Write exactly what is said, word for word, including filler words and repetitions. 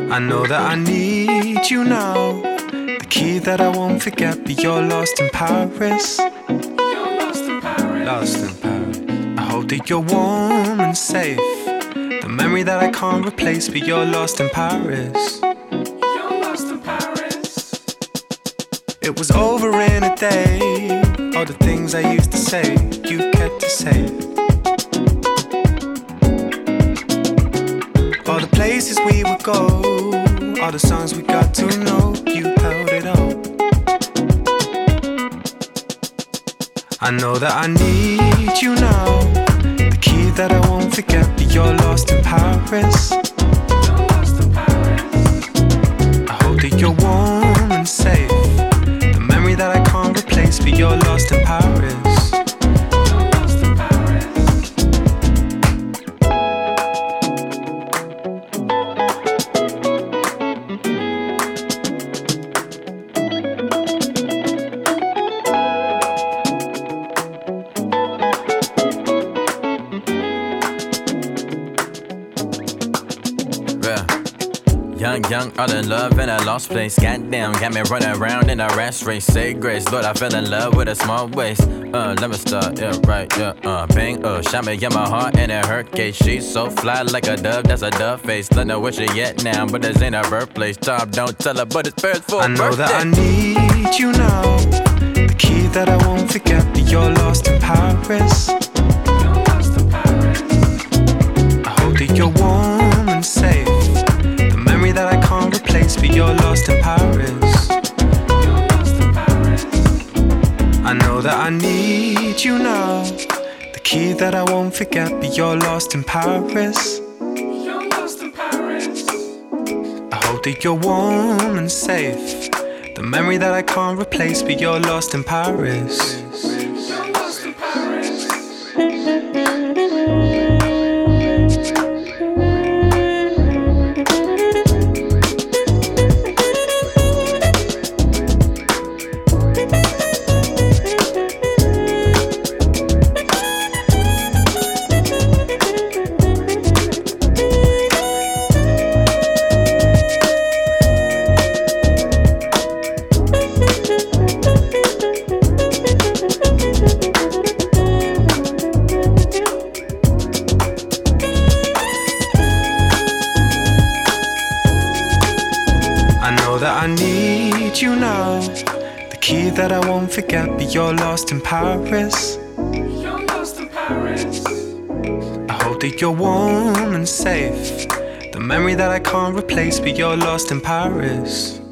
I know that I need you now, the key that I won't forget, but you're lost in Paris. You're lost in Paris. Lost in Paris. I hope that you're warm and safe, the memory that I can't replace, but you're lost in Paris. You're lost in Paris. It was over in a day, all the things I used to say, you kept to say it. All the places we would go, all the songs we got to know, you held it up. I know that I need you now, the key that I won't forget, but you're lost in Paris. You're lost in Paris. I hope that you're warm and safe, the memory that I can't replace, but you're lost in Paris. You're lost in Paris. Young, young, all in love in a lost place. Goddamn, got me running around in a rash race. Say grace, Lord, I fell in love with a small waist. Uh, let me start, yeah, right, yeah, uh, bang, uh, shot me in my heart and it hurt case. She's so fly like a dove, that's a dove face. Don't know where she at now, but this ain't her birthplace. Tom, don't tell her, but it's first for I know birthday. that I need you now, the key that I won't forget, but you're lost in Paris. You're lost in Paris. I hope that you're warm and safe, the memory that I can't replace, but you're lost in Paris. You're lost in Paris. I know that I need you now, the key that I won't forget, but you're lost in Paris. You're lost in Paris. I hope that you're warm and safe, the memory that I can't replace, but you're lost in Paris. You're lost in Paris. I know that I need you now, the key that I won't forget, but you're lost in Paris. You're lost in Paris. I hope that you're warm and safe, the memory that I can't replace, but you're lost in Paris.